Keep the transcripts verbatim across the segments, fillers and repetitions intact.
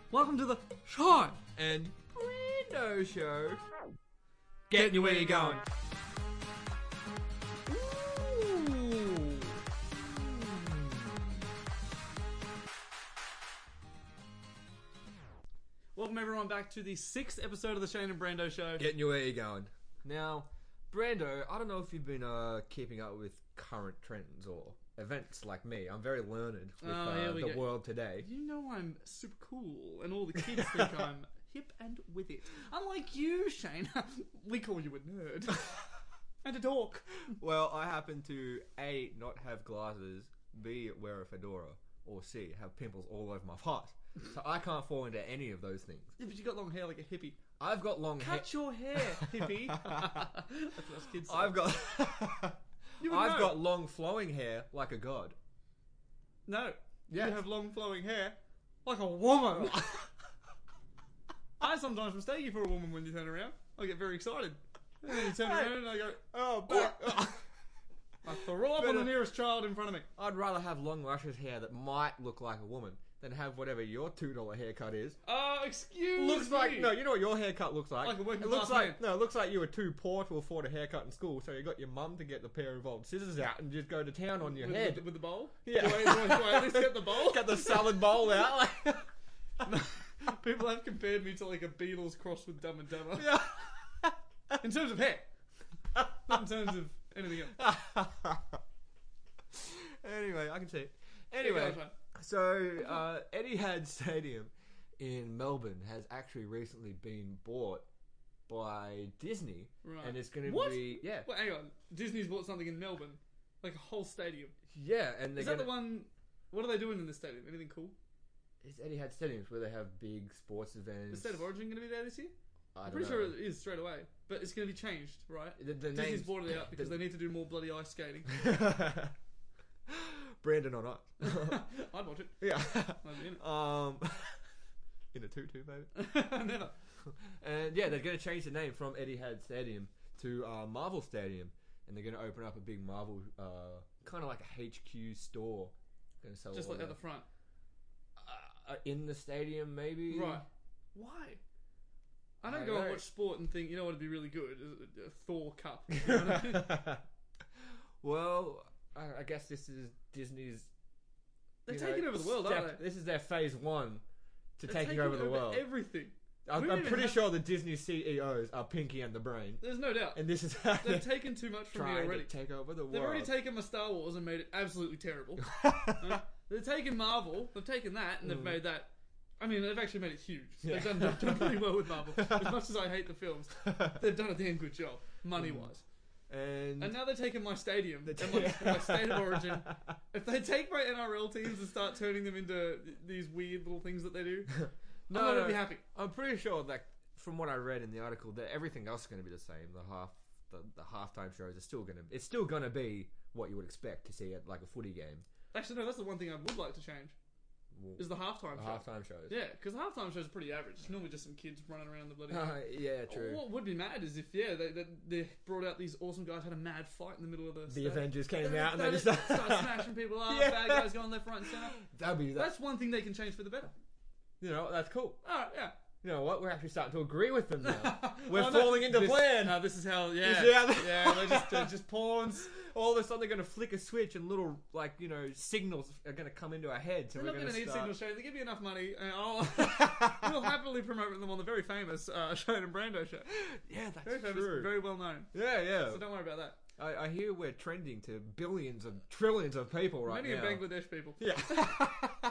Welcome to the Sean and Brando Show. Getting you where you're going. Ooh. Welcome everyone back to the sixth episode of the Shane and Brando Show. Getting you where you're going. Now, Brando, I don't know if you've been uh, keeping up with current trends or events like me. I'm very learned with Oh, uh, here we the go. world today. You know I'm super cool, and all the kids think I'm hip and with it. Unlike you, Shane. We call you a nerd. And a dork. Well, I happen to A, not have glasses, B, wear a fedora, or C, have pimples all over my face. So I can't fall into any of those things. Yeah, but you got long hair like a hippie. I've got long hair. Cut your hair, hippie. That's what us kids say. I've got You would I've know. got long flowing hair like a god. No. Yes. You have long flowing hair like a woman. I sometimes mistake you for a woman when you turn around. I get very excited. And then you turn Hey. around and I go, Oh, but I throw up on the nearest child in front of me. I'd rather have long luscious hair that might look like a woman than have whatever your two dollar haircut is. Uh, excuse Looks me. like no, you know what your haircut looks like. Like a working it looks class like man. no, it looks like you were too poor to afford a haircut in school, so you got your mum to get the pair of old scissors out and just go to town on your with, head. With, with the bowl? Yeah. Do I, do, I, do I at least get the bowl? Get the salad bowl out. Like, People have compared me to like a Beatles cross with Dumb and Dumber. yeah. In terms of hair. Not in terms of anything else. Anyway, I can see it. Yeah, Anyway, that's fine. so uh, Etihad Stadium in Melbourne has actually recently been bought by Disney, Right. and it's going to What? be yeah, Well, hang on. Disney's bought something in Melbourne. Like a whole stadium. yeah, and they're Is that gonna, the one... What are they doing in the stadium? Anything cool? It's Etihad Stadiums where they have big sports events. Is State of Origin going to be there this year? I I'm don't pretty know. sure it is straight away. But it's going to be changed, right? The, the Disney's names- bought it out because the- they need to do more bloody ice skating. Brandon or not? I'd watch it. Yeah. I'd be in it. um, in a tutu, maybe. Never. And yeah, they're going to change the name from Etihad Stadium to uh, Marvel Stadium, and they're going to open up a big Marvel, uh, kind of like a H Q store. Going to sell Just all like at their- the front. uh, in the stadium, maybe. Right. Why? I don't I go don't and know. watch sport and think, you know what would be really good? Is a, a Thor Cup. You know what I mean? Well, I, I guess this is Disney's. They're you taking know, over the world, step- aren't they? This is their phase one to They're taking over the world. Everything. I'm, We I'm don't even pretty have- sure the Disney C E Os are Pinky and the Brain, There's no doubt. and this is how They've they're taken too much from me trying already. to take over the world. They've already taken my Star Wars and made it absolutely terrible. Uh, they've taken Marvel, they've taken that, and they've made that. I mean, they've actually made it huge. They've Yeah. done, done, done pretty well with Marvel. As much as I hate the films, they've done a damn good job, money wise. and, And now they're taking my stadium They're and my, ta- my state of origin. If they take my N R L teams and start turning them into th- these weird little things that they do, no, I'm not no, gonna be happy. I'm pretty sure that from what I read in the article, that everything else is going to be the same. The half, the, the halftime shows are still going to. It's still going to be what you would expect to see at like a footy game. Actually, no, that's the one thing I would like to change. Well, Is the halftime the show. halftime shows. Yeah, because the halftime shows are pretty average. It's normally just some kids running around the bloody. Uh, yeah, true. What would be mad is if yeah they, they they brought out these awesome guys had a mad fight in the middle of the. The stage. Avengers came They- out and they they just just start smashing people up. Yeah. Bad guys going left, right, and centre. That'd be that. That's one thing they can change for the better. You know, that's cool. All right, yeah. You know what? We're actually starting to agree with them now. We're Oh, no, falling into this, plan. No, this is how. Yeah, Yeah. yeah. They're just they're just pawns. All of a sudden, they're going to flick a switch, and little like you know signals are going to come into our heads. So They're we're not going going to to need start. signal show. They give you enough money, and I'll we'll happily promote them on the very famous uh, Shane and Brando show. Yeah, that's Very famous, true. very well known. Yeah, yeah. So don't worry about that. I, I hear we're trending to billions and trillions of people right Many now. of Bangladesh people. Yeah.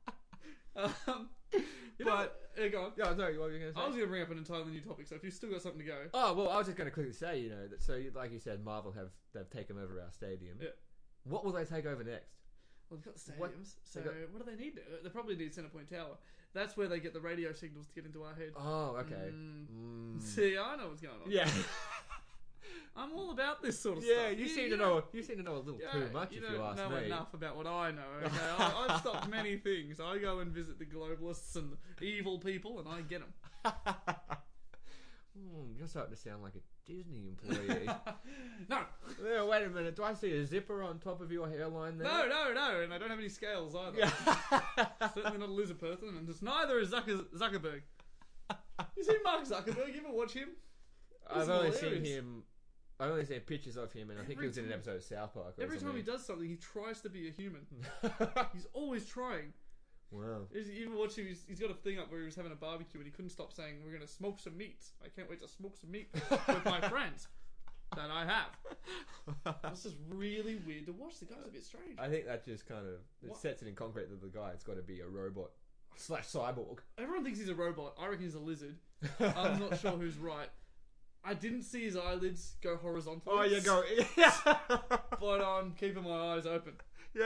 Um, you know, But- yeah, go on. Yeah, sorry, what were you going to say? I was going to bring up an entirely new topic, so if you've still got something to go, Oh well, I was just going to quickly say, you know, that so you- like you said, Marvel have they've taken over our stadium. yeah. What will they take over next? Well, they've got the What- stadiums, so they got- what do they need? They probably need Centrepoint Tower. That's where they get the radio signals to get into our head. Oh, okay. Mm. Mm. See, I know what's going on. Yeah, I'm all about this sort of yeah. stuff. You seem to know. You seem to know a little Yeah, too much, you if don't you ask know me. enough about what I know. Okay? I, I've stopped many things. I go and visit the globalists and the evil people, and I get them. Hmm, you're starting to sound like a Disney employee. No, Yeah, wait a minute. Do I see a zipper on top of your hairline there? no, no, no, and I don't have any scales either. Certainly not a lizard person, and just neither is Zucker- Zuckerberg. You see Mark Zuckerberg? You ever watch him? I've He's only hilarious. seen him. I've only seen pictures of him, and I think Every he was in an time- episode of South Park. Or Every time he something. does something, he tries to be a human. He's always trying. Wow. Is- You ever watch him? He's, he's got a thing up where he was having a barbecue and he couldn't stop saying, "We're going to smoke some meat. I can't wait to smoke some meat with my friends that I have." It's just really weird to watch. The guy's a bit strange. I think that just kind of it What? sets it in concrete that the guy's got to be a robot slash cyborg. Everyone thinks he's a robot. I reckon he's a lizard. I'm not sure who's right. I didn't see his eyelids go horizontally. Oh, you go. Yeah. But I'm keeping my eyes open. Yeah.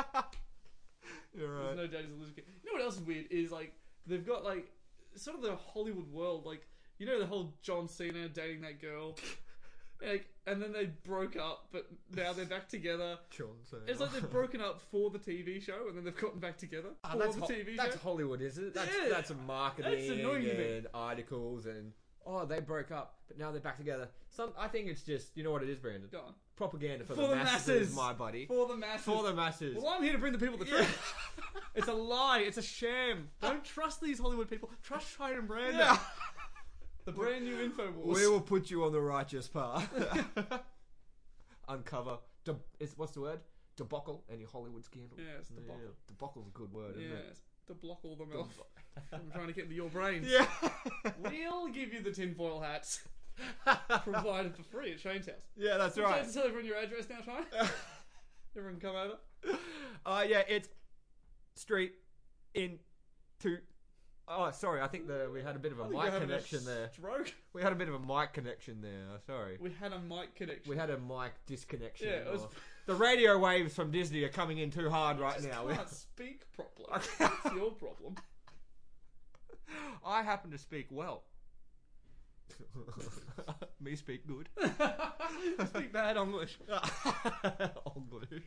You're There's right. no doubt he's a lizard kid. You know what else is weird is like they've got like sort of the Hollywood world, like you know the whole John Cena dating that girl, like, and then they broke up, but now they're back together. Johnson. It's like they've broken up for the T V show, and then they've gotten back together Ah, for that's the ho- T V that's show. Hollywood, isn't it? That's Yeah. that's marketing That's annoying to me. and articles and oh they broke up, but now they're back together. Some I think it's just you know what it is, Brandon. Go on. Propaganda for, For the, the masses, masses. my buddy. For the masses. For the masses. Well, I'm here to bring the people the truth. It's a lie. It's a sham. Don't trust these Hollywood people. Trust Shine and Brandon. Yeah. The brand new Infowars. We will put you on the righteous path. Uncover. De- is, what's the word? Debacle any Hollywood scandal. Yes, debacle. Yeah, debacle's a good word, isn't Yes. To block all them off. I'm trying to get into your brains. it? Yeah. We'll give you the tinfoil hats provided for free at Shane's house. Yeah, that's Would you like right. to tell everyone your address now, Shane? Everyone come over. Uh, yeah, it's street in to. Oh, sorry. I think the, we had a bit of a I think you're mic having a connection there. Stroke. We had a bit of a mic connection there. Sorry. We had a mic connection. We had a mic disconnection. Yeah, it was. or- The radio waves from Disney are coming in too hard right just now. can't speak properly. That's your problem. I happen to speak well. Me speak good. Speak bad English. English.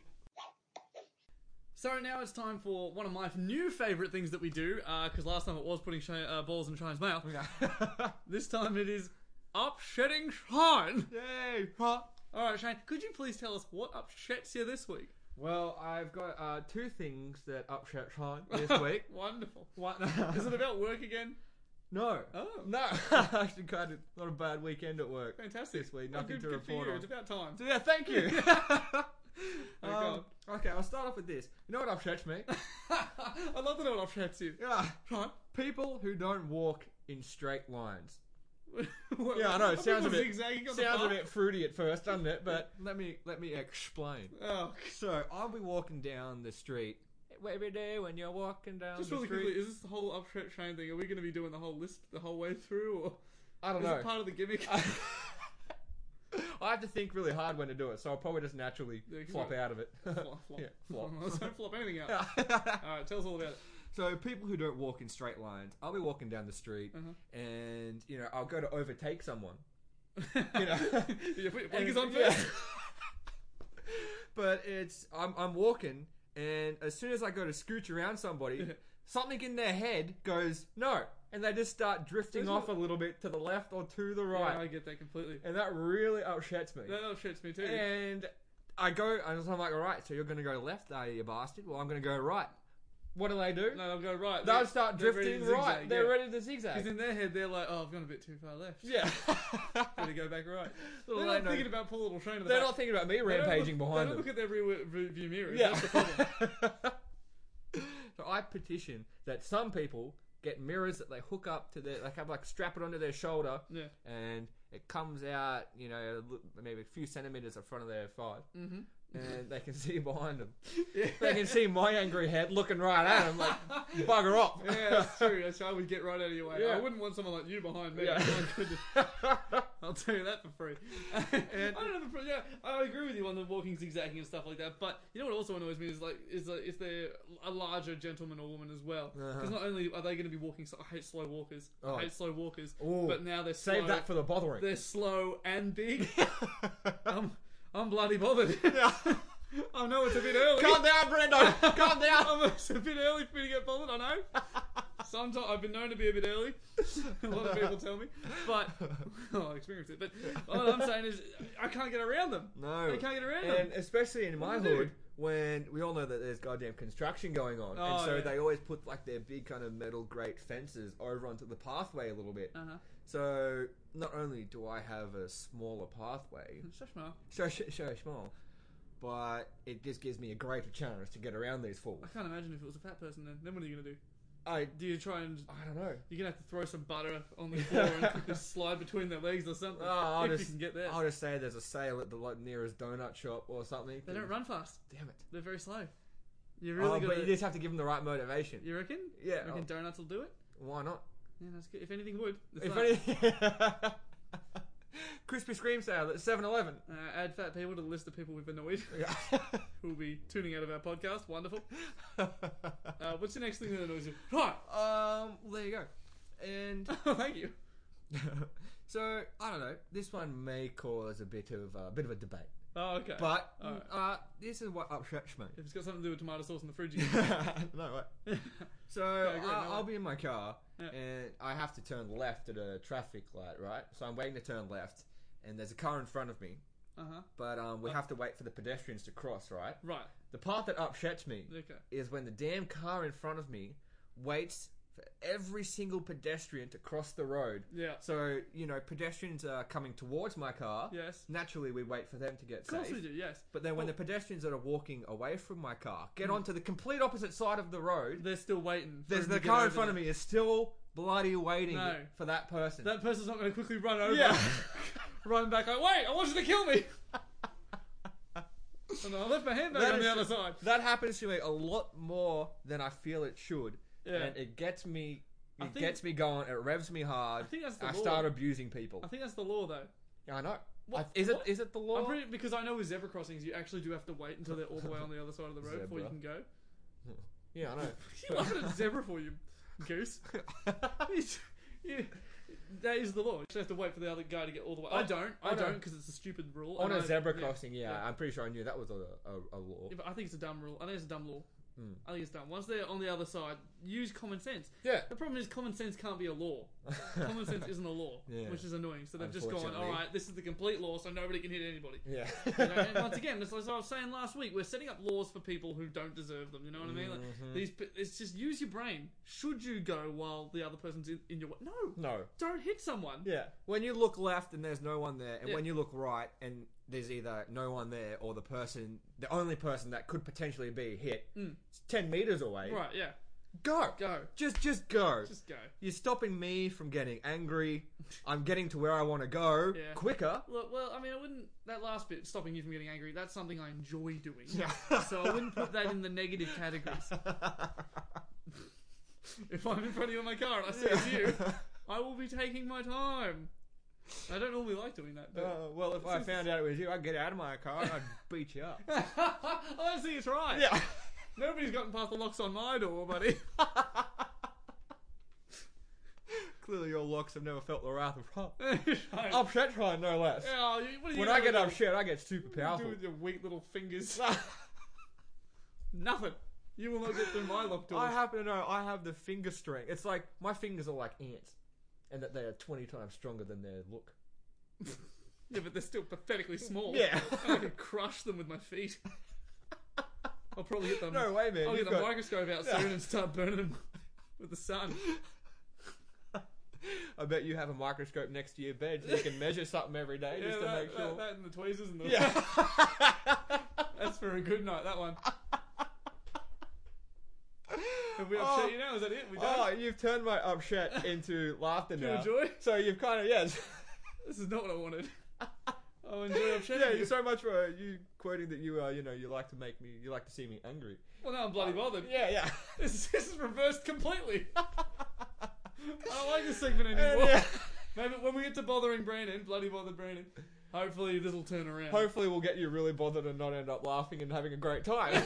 So now it's time for one of my new favourite things that we do, because last time it was putting Shane, uh, balls in Shine's mouth. This time it is upsetting Shine. Yay! Huh? Alright, Shane, could you please tell us what upsets you this week? Well, I've got uh, two things that upset Shine this week. Wonderful. What? Is it about work again? No. Oh, No. Actually, kind of not a bad weekend at work. fantastic. This week, Oh, nothing good, to good for report you. on. It's about time. So, yeah, thank you. Oh, um, okay, I'll start off with this. You know what upsets me? I'd love to know what upsets you. Yeah. Right. People who don't walk in straight lines. What- Yeah, I know. are It sounds a people bit zigzagging on the sounds a path? bit fruity at first, doesn't it? But let me let me explain. Oh, So I'll be walking down the street every day when you're walking down just the really street. quickly, is this the whole upset Shane thing? Are we going to be doing the whole list the whole way through, or I don't is know. it part of the gimmick? I have to think really hard when to do it, so I'll probably just naturally Yeah, you can flop go- out of it. flop, flop. Yeah, flop. Don't flop anything out. Alright, tell us all about it. So people who don't walk in straight lines, I'll be walking down the street, Uh-huh. and you know I'll go to overtake someone. You know, you put your blinkers on And- first? yeah. But it's I'm I'm walking, and as soon as I go to scooch around somebody, something in their head goes no, and they just start drifting There's off no- a little bit to the left or to the Yeah, right, I get that completely. and that really upsets me. That upsets me too. And I go, and I'm like, all right, so you're going to go left, are you, you bastard? Well, I'm going to go right. What do they do? No, they'll go right. They'll They're- start they're ready drifting to right. zigzag, They're yeah. ready to zigzag. Because in their head, they're like, oh, I've gone a bit too far left. Yeah. Better go back right. Little They're they not know- thinking about poor little Shane in the They're back. not thinking about me They don't rampaging look, behind They don't them. look at their rear rear view mirrors. Yeah. That's the problem. So I petition that some people get mirrors that they hook up to their, like have like strap it onto their shoulder, Yeah. and it comes out, you know, maybe a few centimeters in front of their thigh, Mm-hmm. and they can see behind them. Yeah. They can see my angry head looking right at them, like bugger off. Yeah, that's true. That's, I would get right out of your way. Yeah. I wouldn't want someone like you behind me. Yeah. My goodness. I'll tell you that for free. And- I don't have a pro- yeah, I agree with you on the walking, zigzagging, and stuff like that. But you know what also annoys me is like is like, if they're a larger gentleman or woman as well. Because Uh-huh. not only are they going to be walking, so I hate slow walkers. Oh. I hate slow walkers. Ooh. But now they're Save slow. that for the bothering. They're slow and big. I'm I'm bloody bothered. I know it's a bit early. Calm down, Brendo. Calm down. I'm, it's a bit early for me to get bothered. I know. Sometimes I've been known to be a bit early. A lot of people tell me, but oh, I experienced it. But all I'm saying is, I can't get around them. No, I can't get around and them. especially in my What do you hood, do? when we all know that there's goddamn construction going on, Oh, and so yeah. they always put like their big kind of metal grate fences over onto the pathway a little bit. Uh huh. So not only do I have a smaller pathway, So smart. so so so small, but it just gives me a greater chance to get around these fools. I can't imagine if it was a fat person. Then, then what are you gonna do? I Do you try and I don't know. you're gonna have to throw some butter on the floor and quickly slide between their legs or something? Oh, I'll if just, you can get there. I'll just say there's a sale at the like, nearest donut shop or something. They don't run fast. Damn it. They're very slow. You really Oh, got but you just have to give them the right motivation. You reckon? Yeah. You reckon donuts will do it? Why not? Yeah, that's good. If anything would. It's If that. any... Crispy Scream sale at seven eleven. Uh, add fat people to the list of people we've annoyed Yeah. who will be tuning out of our podcast. Wonderful. Uh, what's the next thing that annoys you? Right. um, well, there you go. And Thank you. so I don't know. This one may cause a bit of a uh, bit of a debate, Oh, okay. but Alright. uh, this is what upsets me. If it's got something to do with tomato sauce in the fridge, you can. No way. So Okay, great, I, no I'll way. be in my car Yeah. and I have to turn left at a traffic light, right? So I'm waiting to turn left, and there's a car in front of me, Uh huh. but um, we Uh. have to wait for the pedestrians to cross, right? Right. The part that upsets me Okay. is when the damn car in front of me waits for every single pedestrian to cross the road. Yeah. So, you know, pedestrians are coming towards my car. Yes. Naturally, we wait for them to get Of course safe. we do. Yes. But then when Well- the pedestrians that are walking away from my car get Mm. onto the complete opposite side of the road, They're still waiting. for there's him the to get car in over front of there. me is still bloody waiting No. for that person. That person's not going to quickly run over. Yeah. Run back. Like, wait! I want you to kill me. And I left my hand back That on is the other true. side. That happens to me a lot more than I feel it should. Yeah. And it gets me I it think- gets me going, it revs me hard. I think that's the I law. start abusing people. I think that's the law, though. Yeah, I know. What- I- is it what? is it the law? I'm pretty, because I know with zebra crossings, you actually do have to wait until they're all the way on the other side of the road before you Zebra. can go. Yeah, I know. You laughing at zebra for you, goose? He's- you- that is the law. You just have to wait for the other guy to get all the way. I On- don't. I on a- don't because it's a stupid rule. On and a I- zebra yeah, crossing, yeah, yeah. I'm pretty sure I knew that was a, a, a law. Yeah, but I think it's a dumb rule. I think it's a dumb law. Mm. I think it's dumb. Once they're on the other side, use common sense. Yeah. The problem is common sense can't be a law. Common sense isn't a law, Yeah. which is annoying. So they've just gone, Unfortunately. all right, this is the complete law, so nobody can hit anybody. Yeah. You know, and once again, it's like I was saying last week, we're setting up laws for people who don't deserve them. You know what I mean? Like, Mhm. these, it's just use your brain. Should you go while the other person's in, in your way? No, No. don't hit someone. Yeah. When you look left and there's no one there, and Yeah. when you look right and there's either no one there or the person, the only person that could potentially be hit, Mm. is ten meters away. Right? Yeah. Go. Go. Just, just go. Just go. You're stopping me from getting angry. I'm getting to where I want to go Yeah. quicker. Look, well, I mean, I wouldn't. That last bit, stopping you from getting angry, that's something I enjoy doing. Yeah. So I wouldn't put that in the negative categories. If I'm in front of you in my car and I see it's you, I will be taking my time. I don't normally like doing that, but Uh, well, if I found out it was you, I'd get out of my car and I'd beat you up. I don't see it's right. Yeah. Nobody's gotten past the locks on my door, buddy. Clearly, your locks have never felt the wrath of God. Right. Upset trying, no less. Yeah, you- what are you When gonna I get do? upset, I get super What do you powerful. do with your weak little fingers? Nothing. You will not get through my locked doors. I happen to know I have the finger strength. It's like my fingers are like ants, and that they are twenty times stronger than their look. Yeah, but they're still pathetically small. Yeah. I could crush them with my feet. I'll probably get them. No way, man. I'll You've get the got- microscope out Yeah. soon and start burning them with the sun. I bet you have a microscope next to your bed so you can measure something every day Yeah, just to that, make sure. that, that and the tweezers and the. Yeah. That's for a good night. That one. Have we Oh. upset you now? Is that it? We done? Oh, you've turned my upset into laughter Do you now. enjoy? So you've kind of yes. This is not what I wanted. I'll enjoy upsetting Yeah, you. you're so much for you quoting that you uh, you know, you like to make me, you like to see me angry. Well, now I'm bloody bothered. Yeah, yeah. This, is- this is reversed completely. I don't like this segment And, anymore. yeah. Maybe when we get to bothering Brandon, bloody bothered Brandon, hopefully this will turn around. Hopefully we'll get you really bothered and not end up laughing and having a great time.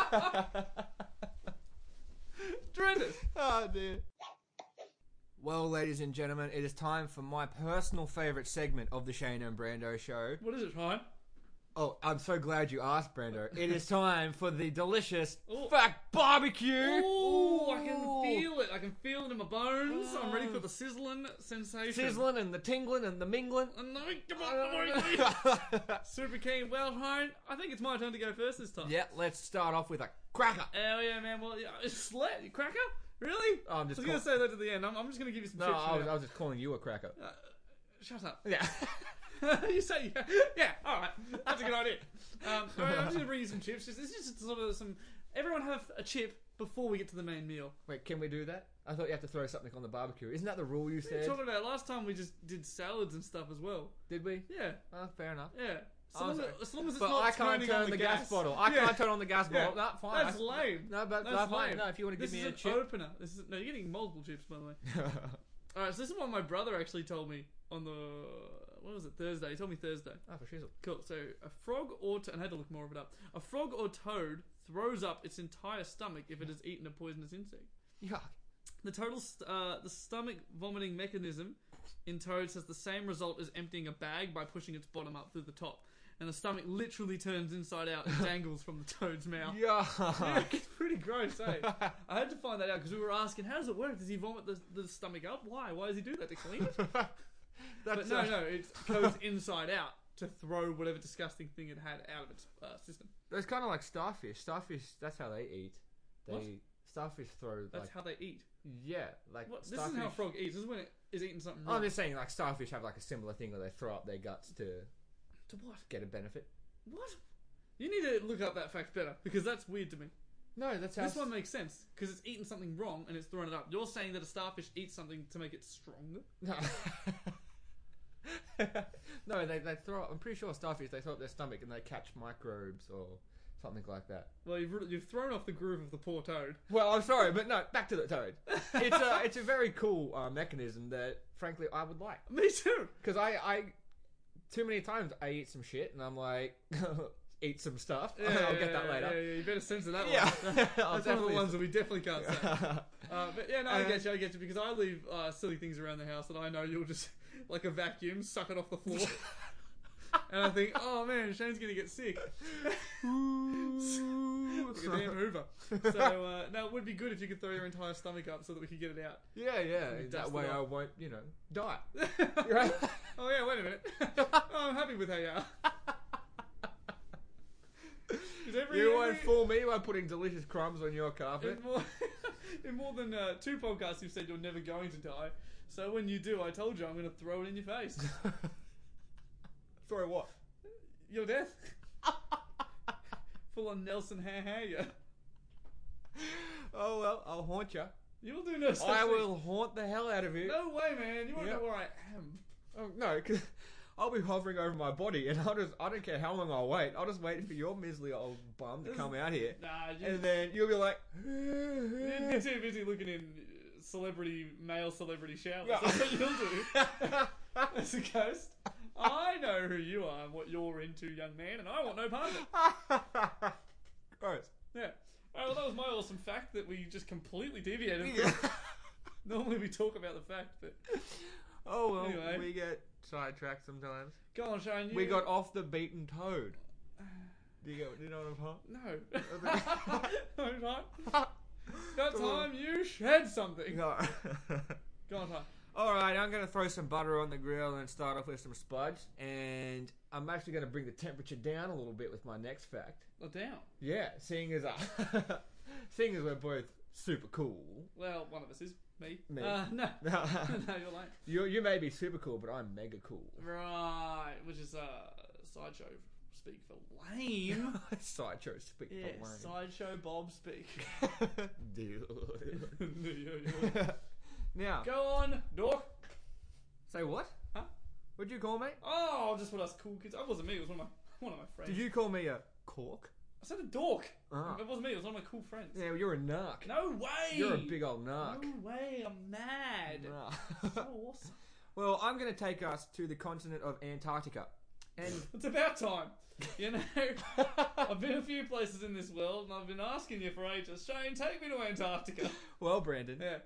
Tremendous. Oh dear. Well, ladies and gentlemen, it is time for my personal favourite segment of the Shane and Brando show. What is it, Ryan? Oh, I'm so glad you asked, Brando. It is time for the delicious Ooh. Fact barbecue. Ooh, I can feel it. I can feel it in my bones. I'm ready for the sizzling sensation. Sizzling and the tingling and the mingling. And super keen. Well, Hone, I think it's my turn to go first this time. Yeah, let's start off with a cracker. Oh yeah, man. Well, yeah, it's slet. Cracker? Really? Oh, I'm I just was going to say that to the end. I'm, I'm just going to give you some No, tips. I was, now. I was just calling you a cracker. Uh, shut up. Yeah. You say yeah. Yeah, alright. That's a good idea. Um, alright, I'm just going to bring you some chips. Just, it's just sort of some... Everyone have a chip before we get to the main meal. Wait, can we do that? I thought you have to throw something on the barbecue. Isn't that the rule you What are you said? talking about? Last time we just did salads and stuff as well. Did we? Yeah, Oh, fair enough. yeah. So Oh, long sorry. as, as long as it's But not I can't turning turn on the, the gas, bottle. I Yeah. can't turn on the gas Yeah. bottle. No, fine. That's I- lame. No, but That's that's fine. lame. No, if you want to This give me is a an chip. opener. This is no. You're getting multiple chips, by the way. Alright, so this is what my brother actually told me on the what was it Thursday? He told me Thursday. Oh, for shizzle. Cool. So a frog or to- and I had to look more of it up. A frog or toad throws up its entire stomach if it has eaten a poisonous insect. Yuck. The total st- uh, the stomach vomiting mechanism in toads has the same result as emptying a bag by pushing its bottom up through the top, and the stomach literally turns inside out and dangles from the toad's mouth. Yeah, Yuck. it's pretty gross, eh? I had to find that out because we were asking, how does it work? Does he vomit the, the stomach up? Why? Why does he do that? To clean it? That's But no, uh, no, it goes inside out to throw whatever disgusting thing it had out of its uh, system. It's kind of like starfish. Starfish, that's how they eat. They What? Starfish throw That's like how they eat. yeah, like What? This starfish. isn't how a frog eats. This is when it is eating something Oh, wrong. I'm just saying, like starfish have like a similar thing where they throw up their guts to To what? get a benefit. What? You need to look up that fact better because that's weird to me. No, that's how. This one makes sense because it's eaten something wrong and it's thrown it up. You're saying that a starfish eats something to make it stronger? No. No, they they throw up. I'm pretty sure starfish they throw up their stomach and they catch microbes or something like that. Well, you've, re- you've thrown off the groove of the poor toad. Well, I'm sorry, but no. Back to the toad. It's a it's a very cool uh, mechanism that, frankly, I would like Me too. because I I too many times I eat some shit and I'm like eat some stuff. I'll get that later. Yeah, yeah, you better censor that Yeah. one. I'll That's one of the definitely- ones that we definitely can't say. Uh, but yeah, no, I Uh, get you, I get you, because I leave uh, silly things around the house and I know you'll just, like a vacuum, suck it off the floor. And I think, oh man, Shane's gonna get sick. Like a damn Hoover. So, uh, no, it would be good if you could throw your entire stomach up so that we could get it out. Yeah, yeah. You dust That it way I off. won't, you know, die. Oh yeah, wait a minute. Oh, I'm happy with how you are. 'Cause every- You won't every- fool me by putting delicious crumbs on your carpet. In more, in more than uh, two podcasts, you've said you're never going to die. So when you do, I told you I'm going to throw it in your face. Throw what? Your death. Full on Nelson ha ha ya. Oh well, I'll haunt you. You'll do no such I thing. will haunt the hell out of you. No way, man. You won't Yep. know where I am. Oh, no, because I'll be hovering over my body, and I'll just—I don't care how long I'll wait. I'll just wait for your miserly old bum to This come is- out here, Nah, you, and then you'll be like, you're too busy looking in uh, celebrity, male celebrity showers. Yeah. That's what you'll do. As a ghost. I know who you are and what you're into, young man, and I want no part of it. Gross. Yeah. Alright, well, that was my awesome fact that we just completely deviated Yeah. from. Normally we talk about the fact, but Oh well, Anyway. we get sidetracked sometimes. go on, Shane. You... We got off the beaten toad. Do you, get, do you know what I'm no. no time. talking? That time you shed something. No. Go on, time. All right, I'm going to throw some butter on the grill and start off with some spuds. And I'm actually going to bring the temperature down a little bit with my next fact. Oh, down. Yeah, seeing as uh, seeing as we're both super cool. Well, one of us is me. Me. Uh, no. No, no, you're late. you you may be super cool, but I'm mega cool. Right, which is uh, sideshow speak for lame. Sideshow speak Yeah, for lame. sideshow Bob speak. Deal. Yeah, yeah. Now, Go on, dork. say what? Huh? What'd you call me? Oh, just what us cool kids. That wasn't me. It was one of my one of my friends. Did you call me a cork? I said a dork. Ah. It wasn't me. It was one of my cool friends. Yeah, well, you're a narc. No way. You're a big old narc. No way. I'm mad. Nah. So awesome. Well, I'm going to take us to the continent of Antarctica. And It's about time. You know, I've been a few places in this world, and I've been asking you for ages. Shane, take me to Antarctica. well, Brandon, Yeah.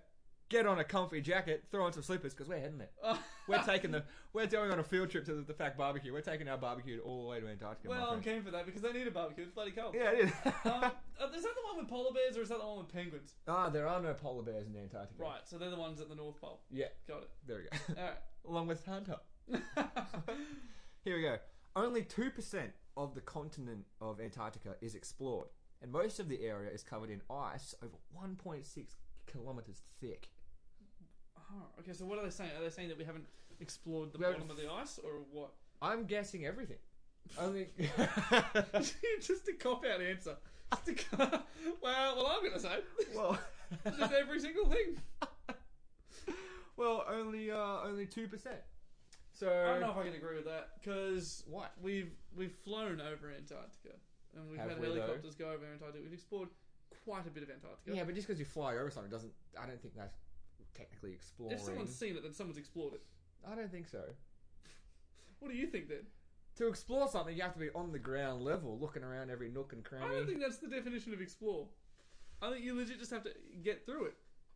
get on a comfy jacket, throw on some slippers because we're heading there. Uh, We're taking the we're going on a field trip to the, the Fact Barbecue. We're taking our barbecue all the way to Antarctica. well, my I'm friend. keen for that because they need a barbecue. It's bloody cold. Yeah, it is. um, uh, is that the one with polar bears or is that the one with penguins? Ah, there are no polar bears in Antarctica. Right, so they're the ones at the North Pole. Yeah, Got it. there we go. Alright. Along with Hunter. Here we go. Only two percent of the continent of Antarctica is explored, and most of the area is covered in ice over one point six kilometers thick. Oh, okay, so what are they saying? Are they saying that we haven't explored the We bottom haven't- of the ice or what? I'm guessing everything. Only. Just a cop out answer. Just a co- well, well, I'm going to say well, just every single thing. well, only uh, only two percent. So I don't know if I can agree with that because what? we've we've flown over Antarctica and we've Have had we, though? helicopters go over Antarctica. We've explored quite a bit of Antarctica. Yeah, but just because you fly over something doesn't. I don't think that's technically exploring. If someone's seen it, then someone's explored it. I don't think so. What do you think then? To explore something, you have to be on the ground level, looking around every nook and cranny. I don't think that's the definition of explore. I think you legit just have to get through it.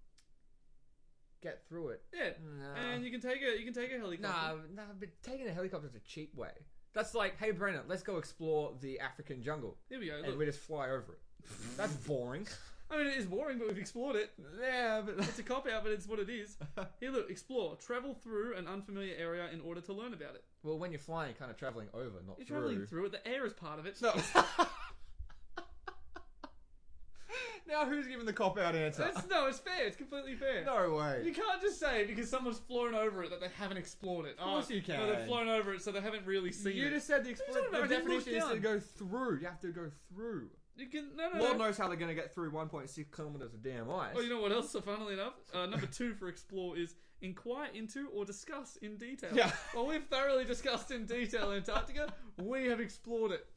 Get through it. Yeah, Nah. and you can take a you can take a helicopter. Nah, nah, but taking a helicopter is a cheap way. That's like, hey Brennan, let's go explore the African jungle, Here we go. and Look. we just fly over it. That's boring. I mean, it is boring, but we've explored it. Yeah, but It's a cop out, but it's what it is. Here, look, explore. Travel through an unfamiliar area in order to learn about it. well, when you're flying, you're kind of traveling over, not You're through. traveling through it. The air is part of it. No. Now, who's giving the cop out answer? It's, no, it's fair. It's completely fair. No way. You can't just say because someone's flown over it that they haven't explored it. Of course oh, you can. No, they've flown over it, so they haven't really seen You it. just said the, What are expl- you talking the about? I can definition look is to down. go through. You have to go through. You can no, no, Lord no. knows how they're going to get through one point six kilometers of damn ice. Oh, you know what else? So funnily enough, uh, number two for explore is inquire into or discuss in detail. Yeah. Well, we've thoroughly discussed in detail Antarctica. We have explored it.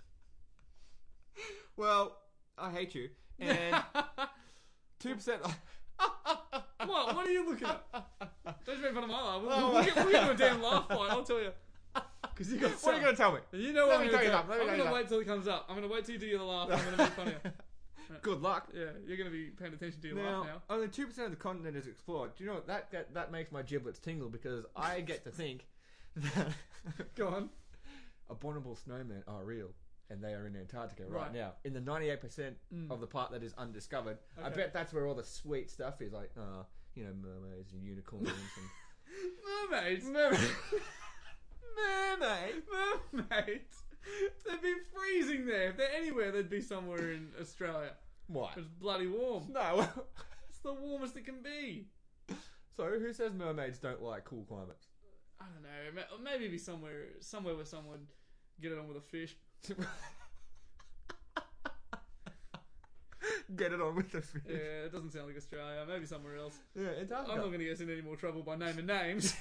Well, I hate you. And two percent. What? What are you looking at? Don't you make fun of my laugh. We'll, Oh, we'll, get, we'll get to a damn laugh fight, I'll tell you. Because you got What are you going to tell me? You know Let what me I'm tell going you to something, let me I'm tell you going to wait till it comes up. I'm going to wait till you do the laugh. I'm going to make fun of you. Good luck. Yeah, you're going to be paying attention to your Now, laugh now. only two percent of the continent is explored. Do you know what? That, that, that makes my giblets tingle because I get to think that Go on. abominable snowmen are real. And they are in Antarctica right, Right. now. In the ninety-eight percent Mm. of the part that is undiscovered. I Okay. bet that's where all the sweet stuff is. Like, uh, you know, mermaids and unicorns and... Mermaids. Mermaid. Mermaid. Mermaids. They'd be freezing there. If they're anywhere, they'd be somewhere in Australia. What? It's bloody warm. No. It's the warmest it can be. So who says mermaids don't like cool climates? I don't know. ma- Maybe be somewhere, somewhere where someone get it on with a fish. Get it on with the fish. Yeah, it doesn't sound like Australia. Maybe somewhere else. Yeah, Antarctica. I'm not going to get us in any more trouble by naming names.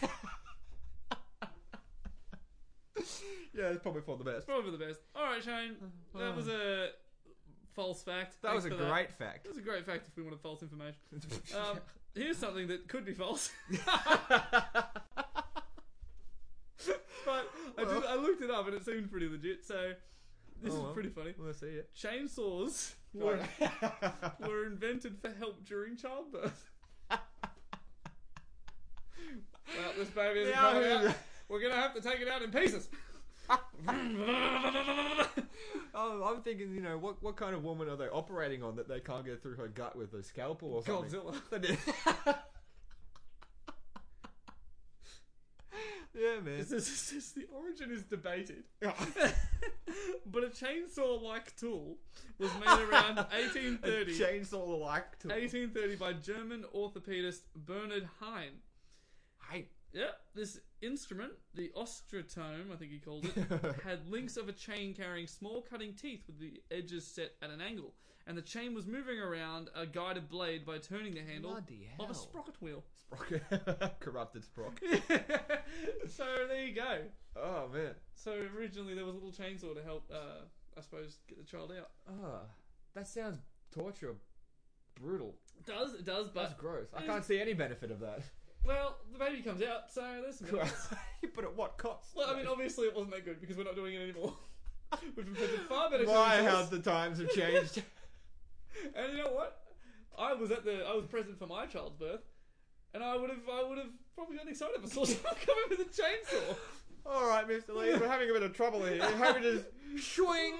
Yeah, it's probably for the best. Probably the best. All right, Shane. That was a false fact. That was Thanks a for great That. fact. that was a great fact if we wanted false information. Um, here's something that could be false. But I, did, I looked it up and it seemed pretty legit. So this Oh, is well. pretty funny. We'll see it. Chainsaws were, were invented for help during childbirth. Well, this baby isn't Yeah, coming yeah. out. We're gonna have to take it out in pieces. Oh, I'm thinking, you know, what what kind of woman are they operating on that they can't get through her gut with a scalpel or something? Godzilla. Yeah, man. It's just, it's just the origin is debated. But a chainsaw-like tool was made around eighteen thirty. A chainsaw like tool. eighteen thirty by German orthopedist Bernhard Hein. Hey. Yeah, this instrument, the ostratome, I think he called it, had links of a chain carrying small cutting teeth with the edges set at an angle. And the chain was moving around a guided blade by turning the handle Bloody hell. of a sprocket wheel. Sprock. Corrupted sprock. So there you go. Oh, man. So originally there was a little chainsaw to help, uh, I suppose, get the child out. Oh, that sounds torture. Brutal. It does, it does, but... That's gross. I It can't is- see any benefit of that. Well, the baby comes out, so there's some benefits. But at what cost? Well, I mean, obviously it wasn't that good because we're not doing it anymore. We've invented far better My, chainsaws. how the times have changed. And you know what? I was at the I was present for my child's birth, and I would have, I would have probably gotten excited if I saw someone come in with a chainsaw. All right, Mister Lee, we're having a bit of trouble here. How about just swing?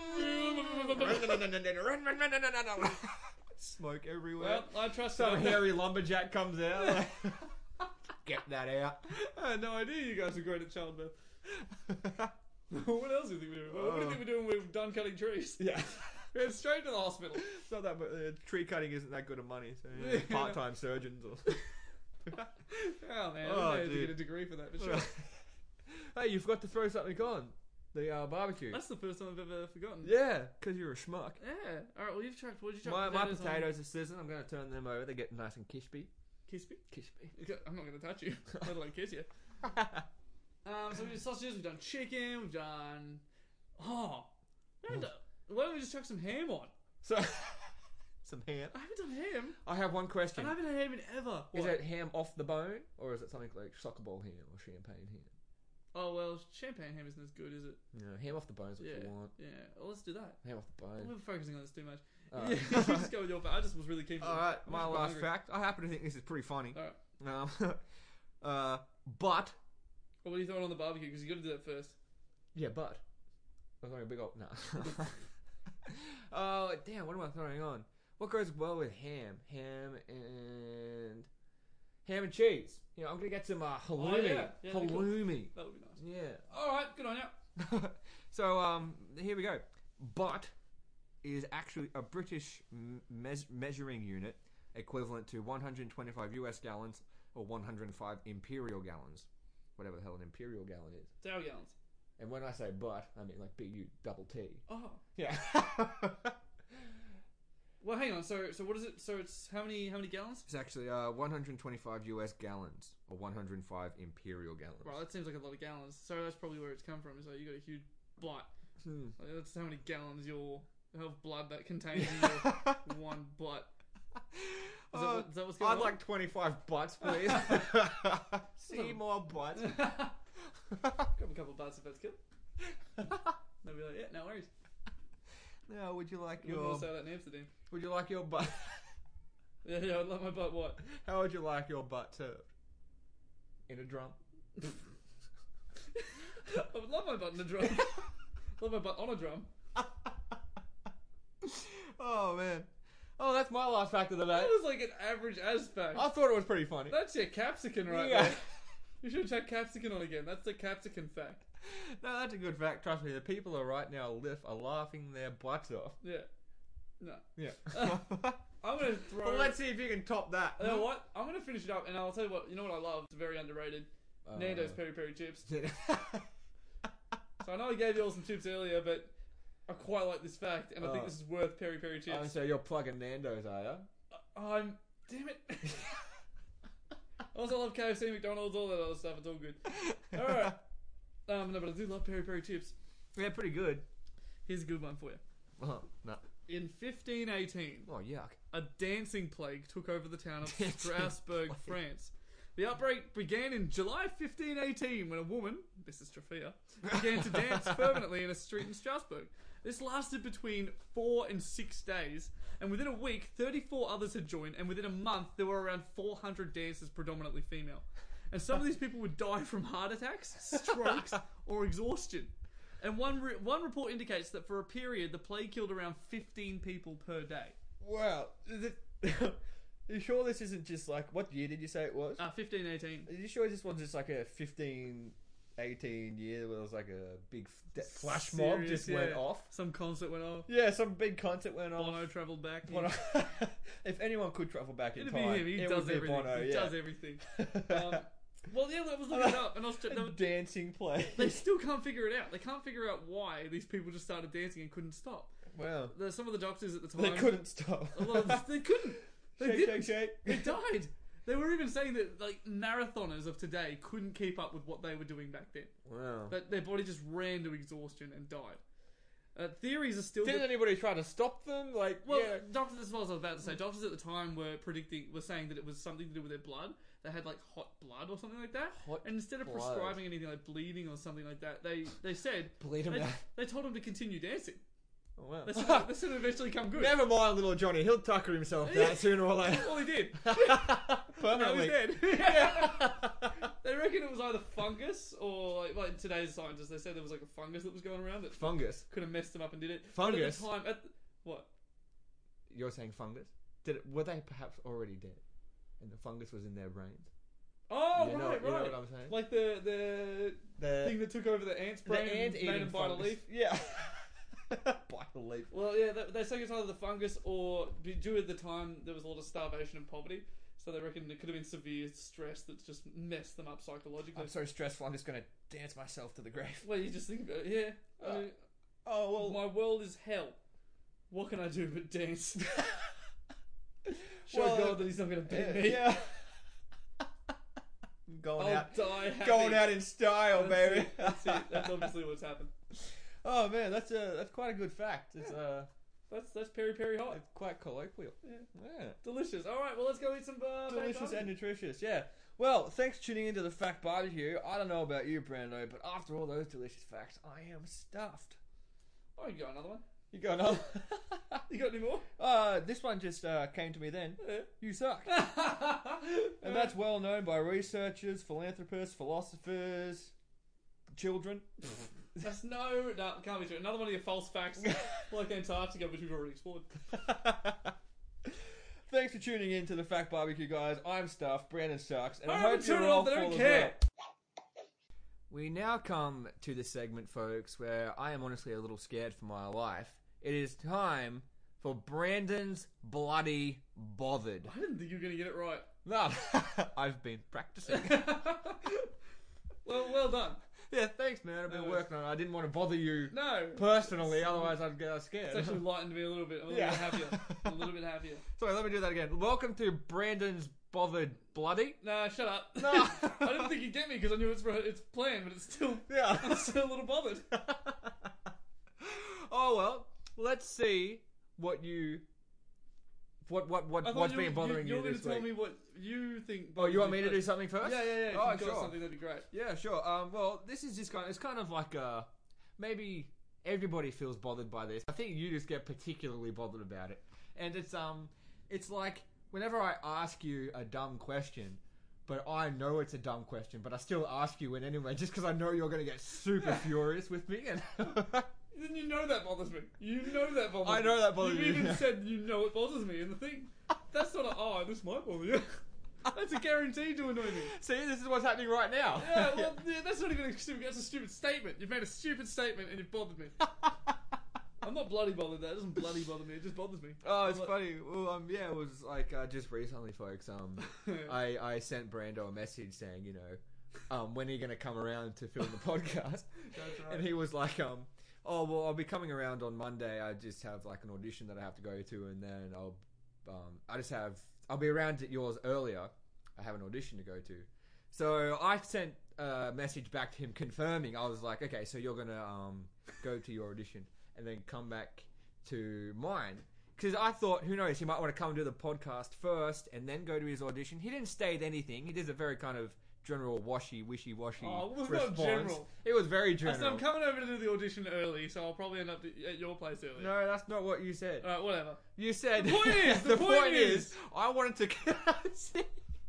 Smoke everywhere. Well, I trust Some that. hairy lumberjack comes out. Get that out. I had no idea you guys were great at childbirth. What else do you think we're doing? What do you think we're doing? We're done cutting trees. Yeah. We're headed straight to the hospital. It's not that, but uh, tree cutting isn't that good of money. So yeah, part-time surgeons or. Oh man, Oh, I had to dude. get a degree for that. For sure. Hey, you forgot to throw something on the uh, barbecue. That's the first time I've ever forgotten. Yeah, because you're a schmuck. Yeah. All right. Well, you've chucked. What did you chuck? My, my on? potatoes are sizzling. I'm going to turn them over. They're getting nice and crispy. Kiss me. Crispy. I'm not going to touch you. Let alone kiss you. Um. So we did sausages. We've done chicken. We've done. Oh. we haven't done- Why don't we just chuck some ham on? So, some ham. I haven't done ham. I have one question. And I haven't had ham in ever. Is What? it ham off the bone, or is it something like soccer ball ham or champagne ham? Oh well, champagne ham isn't as good, is it? No, ham off the bone is what Yeah. you want. Yeah. Well, let's do that. Ham off the bone. We're focusing on this too much. Alright. Yeah, you just go with your. I just was really keen for. All right, I'm my actually quite last hungry. fact. I happen to think this is pretty funny. All right. Um, uh, but Well, what are you throwing on the barbecue? Because you got to do that first. yeah, but I'm throwing a big old no. Oh damn! What am I throwing on? What goes well with ham? Ham and ham and cheese. You know, I'm gonna get some uh, halloumi. Oh, yeah. Yeah, that'd be cool. halloumi. That would be nice. Yeah. All right. Good on you. So um, here we go. Butt is actually a British mes- measuring unit equivalent to one hundred twenty-five U S gallons or one hundred five imperial gallons, whatever the hell an imperial gallon is. It's our gallons. And when I say butt, I mean like B U double T. Oh. Yeah. Well, hang on. So, so what is it? So it's how many? How many gallons? It's actually uh, one hundred twenty-five U S gallons or one hundred five imperial gallons. Right. That seems like a lot of gallons. So that's probably where it's come from. So you got a huge butt. Hmm. Like, that's how many gallons your of blood that contains in your one butt. Is, that, Oh, what, is that what's going I'd on? like twenty-five butts, please. See more butts. Grab a couple of butts if that's good. They'll be like, yeah, no worries. Now, would you like You your wouldn't say that in Amsterdam. Would you like your butt? Yeah, yeah, I'd love my butt what? How would you like your butt served? In a drum. I would love my butt in a drum. Love my butt on a drum. Oh man. Oh, that's my last fact of the day. That was like an average as fact. I thought it was pretty funny. That's your capsicum right Yeah. there. You should check capsicum on again. That's the capsicum fact. No, that's a good fact. Trust me, the people are right now lift are laughing their butts off. Yeah. No. Yeah. I'm gonna throw. Well, let's see if you can top that. You know what? I'm gonna finish it up, and I'll tell you what. You know what I love? It's very underrated. Uh, Nando's peri peri chips. So I know I gave you all some chips earlier, but I quite like this fact, and I think Oh. this is worth peri peri Oh, chips. so you're plugging Nando's, are you? I'm. Damn it. I also love K F C, McDonald's, all that other stuff. It's all good. All right. Um, no, but I do love peri peri chips. Yeah, pretty good. Here's a good one for you. Oh, no. In fifteen eighteen, Oh, yuck. a dancing plague took over the town of Dancing Strasbourg, plague. France. The outbreak began in July fifteen eighteen when a woman, Missus Trafia, began to dance fervently in a street in Strasbourg. This lasted between four and six days, and within a week, thirty-four others had joined, and within a month, there were around four hundred dancers, predominantly female. And some of these people would die from heart attacks, strokes, or exhaustion. And one re- one report indicates that for a period, the plague killed around fifteen people per day. Wow. Is it... Are you sure this isn't just like... What year did you say it was? Uh, fifteen eighteen. Are you sure this wasn't just like a fifteen, eighteen year where it was like a big f- flash mob Serious, just went yeah. off? Some concert went off. Yeah, some big concert went off. Bono travelled back. Bono- if anyone could travel back in It'd time, be him. He it does would be everything. Bono. he Yeah. does everything. Um, well, yeah, I was looking it up, and I was. They, were- Dancing play. they still can't figure it out. They can't figure out why these people just started dancing and couldn't stop. Wow. There's some of the doctors at the time. They couldn't stop. A lot of them, they couldn't. They shake, didn't. shake, They shake. died. They were even saying that like marathoners of today couldn't keep up with what they were doing back then. Wow. That their body just ran to exhaustion and died. Uh, theories are still. Didn't anybody try to stop them? Like, Well, yeah. doctors, as well as I was about to say, doctors at the time were predicting, were saying that it was something to do with their blood. They had like hot blood or something like that. Hot and instead of blood. prescribing anything like bleeding or something like that, they they said Bleed him they, out. they told him to continue dancing. Oh, wow. They said, they said it eventually come good. Never mind, little Johnny. He'll tucker himself out sooner or later. Well, he did. permanently. Now he's dead. Yeah. They reckon it was either fungus or like, like today's scientists. They said there was like a fungus that was going around that Fungus. could have messed them up and did it. Fungus? But at the time, at the, what? You're saying fungus? Did it, were they perhaps already dead, and the fungus was in their brains? Oh, You know- right, you know right. what I'm saying? Like the the The thing that took over the ant's the brain ant and made eating them bite a fungus. leaf. Yeah. Bite a leaf. Well, yeah, they- they're saying it's either the fungus or be- due at the time there was a lot of starvation and poverty, so they reckon it could have been severe stress that's just messed them up psychologically. I'm so stressful. I'm just gonna dance myself to the grave. Well, you just think about it. Yeah. I Uh, mean, Oh well. my world is hell. What can I do but dance? Show Well, God uh, that he's not going to beat yeah. me. yeah. Going I'll out, die happy. going out in style, That's baby. it, That's it. That's obviously what's happened. Oh man, that's a that's quite a good fact. It's uh, That's that's peri peri hot. it's quite colloquial. Yeah. Yeah. Delicious. All right, well let's go eat some uh, Delicious baked and nutritious, yeah. Well, thanks for tuning into the Fact Barbecue. I don't know about you, Brando, but after all those delicious facts, I am stuffed. Oh, you got another one? You got another? You got any more? uh, this one just uh, came to me then. Yeah. You suck. And that's well known by researchers, philanthropists, philosophers, children. That's no, no, can't be true. Another one of your false facts, like Antarctica, which we've already explored. Thanks for tuning in to the Fact Barbecue, guys. I'm stuffed. Brandon sucks, and I Hurry up hope and turn you're it all off, they don't full as care. well. We now come to the segment, folks, where I am honestly a little scared for my life. It is time for Brandon's Bloody Bothered. I didn't think you were going to get it right. No, I've been practicing. Well, well done. Yeah, thanks, man. I've been No, working on it. I didn't want to bother you No. personally, otherwise I'd get scared. It's actually lightened me a little bit. I'm a little Yeah. bit happier. I'm a little bit happier. Sorry, let me do that again. Welcome to Brandon's Bothered Bloody. Nah, shut up. No. I didn't think you'd get me because I knew it's it's planned, but it's still Yeah. I'm still a little bothered. Oh well, let's see what you, what what what I thought what's you, been bothering you, you, you're this going to tell week. me what you think. Oh, you want bothers me to do first. something first? Yeah, yeah, yeah. If Oh, you've got sure. something, that'd be great. Yeah, sure. Um, well, this is just kind of, it's kind of like uh, maybe everybody feels bothered by this. I think you just get particularly bothered about it, and it's um, it's like whenever I ask you a dumb question, but I know it's a dumb question, but I still ask you it anyway, just because I know you're going to get super furious with me, and Then you know that bothers me. You know that bothers me. I know that bothers You've you, even yeah. said you know it bothers me in the thing. That's not a, oh, this might bother you. That's a guarantee to annoy me. see, this is what's happening right now. Yeah, well, yeah, that's not even a stupid, that's a stupid statement. You've made a stupid statement and you've bothered me. I'm not bloody bothered, that doesn't bloody bother me, it just bothers me. Oh, it's I'm like- funny. Well, um, yeah, it was like uh, just recently, folks. Um, I I sent Brando a message saying, you know, um, when are you going to come around to film the podcast? That's right. And he was like, um, oh well, I'll be coming around on Monday. I just have like an audition that I have to go to, and then I'll, um, I just have, I'll be around at yours earlier. I have an audition to go to. So I sent a message back to him confirming. I was like, okay, so you're gonna um go to your audition and then come back to mine. Because I thought, who knows, he might want to come and do the podcast first and then go to his audition. He didn't state anything. He did a very kind of general washy, wishy-washy Oh, it was response. not general. It was very I said general. I'm coming over to do the audition early, so I'll probably end up at your place early. No, that's not what you said. Alright, whatever. You said... The point is, the point is- I wanted to... See?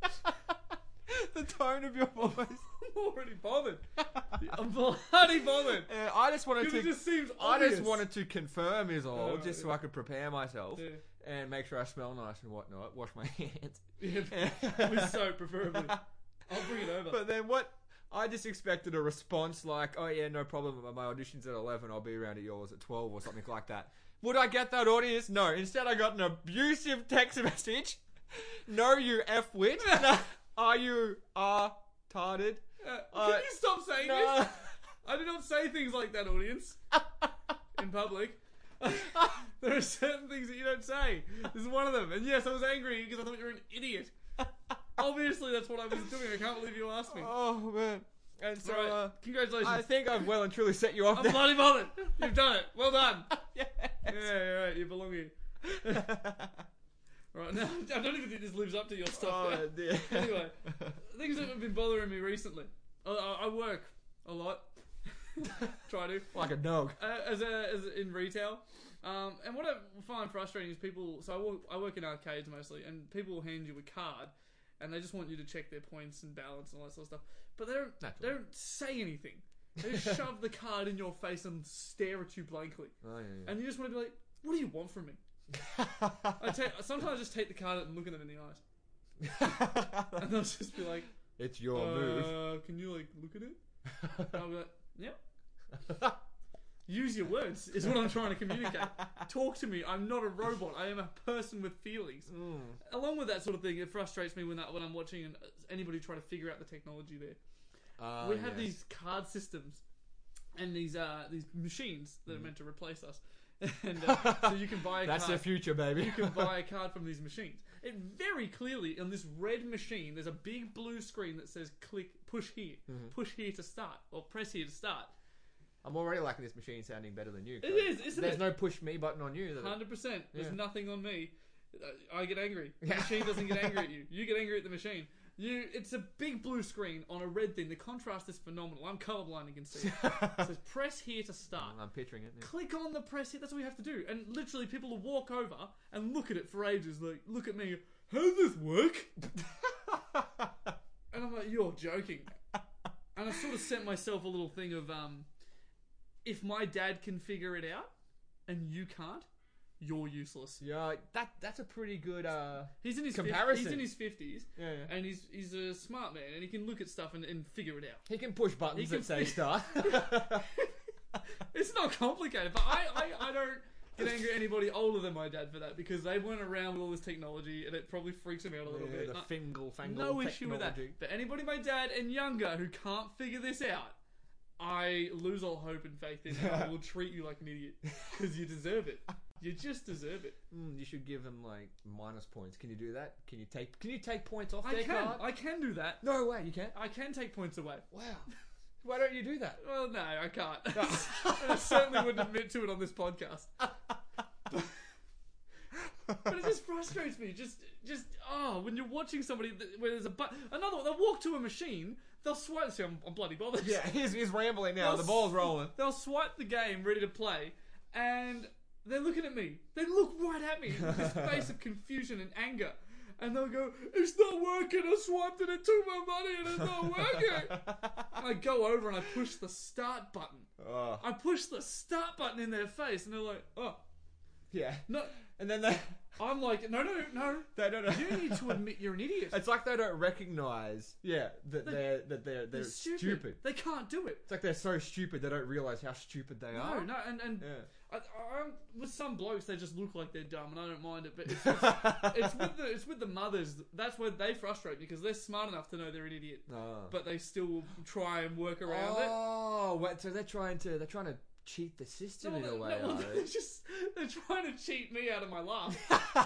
The tone of your voice. I'm already bothered. I'm bloody bothered. Uh, I just wanted Because to... it just seems I obvious. just wanted to confirm is all, Oh, just so yeah. I could prepare myself Yeah. and make sure I smell nice and whatnot. Wash my hands. Yeah, with soap, preferably. I'll bring it over. But then what? I just expected a response like, "Oh yeah, no problem. My audition's at eleven. I'll be around at yours at twelve or something like that." Would I get that audience? No. Instead, I got an abusive text message. No, you f-wit. Are you retarded? Uh, Uh, can you stop saying No. this? I do not say things like that, audience. In public. There are certain things that you don't say. This is one of them. And yes, I was angry because I thought you were an idiot. Obviously, that's what I was doing. I can't believe you asked me. Oh man. And so Alright, uh, congratulations. I think I've well and truly set you off I'm there. bloody bothered. You've done it. Well done. Yes. Yeah, you're right. You belong here. Right, now, I don't even think this lives up to your stuff. Oh now. dear. Anyway, things that have been bothering me recently. I, I, I work a lot. Try to. Like a dog. Uh, as a as a, in retail, um, and what I find frustrating is people. So I work, I work in arcades mostly, and people will hand you a card, and they just want you to check their points and balance and all that sort of stuff. But they don't. Naturally. They don't say anything. They just shove the card in your face and stare at you blankly, Oh, yeah, yeah. and you just want to be like, "What do you want from me?" I take, sometimes I just take the card out and look at them in the eyes, and they'll just be like, It's your uh, move. Can you like look at it? And I'll be like, "Yep." Use your words is what I'm trying to communicate. Talk to me. I'm not a robot. I am a person with feelings. Mm. Along with that sort of thing, it frustrates me when that when I'm watching and anybody try to figure out the technology there. Uh, we have yes. these card systems and these uh, these machines that Mm. are meant to replace us, and uh, so you can buy a That's card. the future, baby. You can buy a card from these machines. It very clearly on this red machine, there's a big blue screen that says "click, push here, Mhm. push here to start, or press here to start." I'm already liking this machine sounding better than you. It Craig. is, isn't There's it? no push me button on you. that- Hundred percent. There's Yeah. nothing on me. Uh, I get angry. The Yeah. machine doesn't get angry at you. You get angry at the machine. You. It's a big blue screen on a red thing. The contrast is phenomenal. I'm colorblind. You can see. It says press here to start. I'm picturing it. Yeah. Click on the press here. That's what you have to do. And literally, people will walk over and look at it for ages. Like, look at me. How does this work? And I'm like, you're joking. And I sort of sent myself a little thing of, um, if my dad can figure it out and you can't, you're useless. Yeah, that that's a pretty good. Uh, He's in his Comparison. He's in his fifties, yeah, yeah. and he's he's a smart man, and he can look at stuff and, and figure it out. He can push buttons He can that say fi- start. It's not complicated, but I, I, I don't get angry at anybody older than my dad for that because they weren't around with all this technology, and it probably freaks him out a little Yeah, bit. the No- fingle fangle no issue with that. technology. But anybody my dad and younger who can't figure this out, I lose all hope and faith in. And I will treat you like an idiot because you deserve it. You just deserve it. Mm, you should give him like minus points. Can you do that? Can you take? Can you take points off I their can. card? I can do that. No way, you can't. I can take points away. Wow. Why don't you do that? Well, no, I can't. And I certainly wouldn't admit to it on this podcast. But, but it just frustrates me. Just, just oh, when you're watching somebody that, where there's a but another one, they'll walk to a machine, they'll swipe. See, I'm, I'm bloody bothered. Yeah, he's, he's rambling now. They'll The ball's rolling. They'll swipe the game, ready to play, and they're looking at me. They look right at me with this face of confusion and anger. And they'll go, it's not working, I swiped it and took my money and it's not working. And I go over and I push the start button. Oh, I push the start button in their face and they're like, oh, yeah. no. And then they I'm like, no, no, no. they don't know. You need to admit you're an idiot. It's like they don't recognize, yeah, that They- they're that they're they're, They're stupid. stupid. They can't do it. It's like they're so stupid they don't realize how stupid they No, are. no, and, and Yeah. I, I'm, with some blokes, they just look like they're dumb, and I don't mind it. But it's, it's, it's with the it's with the mothers. That's where they frustrate me because they're smart enough to know they're an idiot, Oh. but they still try and work around it. Oh, wait, so they're trying to they're trying to cheat the system No, in a they- way, no, are they're they? just they're trying to cheat me out of my laugh.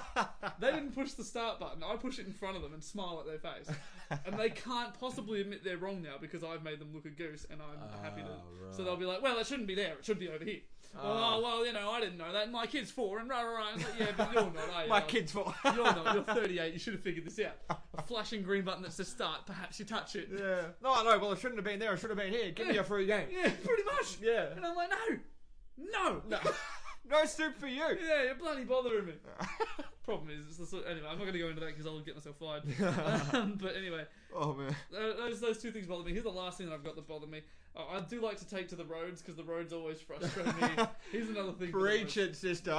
They didn't push the start button. I push it in front of them and smile at their face, and they can't possibly admit they're wrong now because I've made them look a goose, and I'm happy to. Oh, So they'll be like, "Well, it shouldn't be there. It should be over here." Oh. Oh, well, you know, I didn't know that. My kid's four, and rah rah rah. It's like, yeah, but you're not. Are you? My kid's for You're not. You're thirty-eight. You should have figured this out. A flashing green button that says start. Perhaps you touch it. Yeah. No, no. Well, it shouldn't have been there. It should have been here. Give me a free game. Yeah, pretty much. Yeah. And I'm like, no, no, No. No soup for you. Yeah, you're bloody bothering me. Problem is, it's the sort, anyway, I'm not going to go into that because I'll get myself fired. um, but anyway, Oh man. uh, those those two things bother me. Here's the last thing that I've got that bother me. Uh, I do like to take to the roads because the roads always frustrate me. Here's another thing. for the Preach roads. it, sister.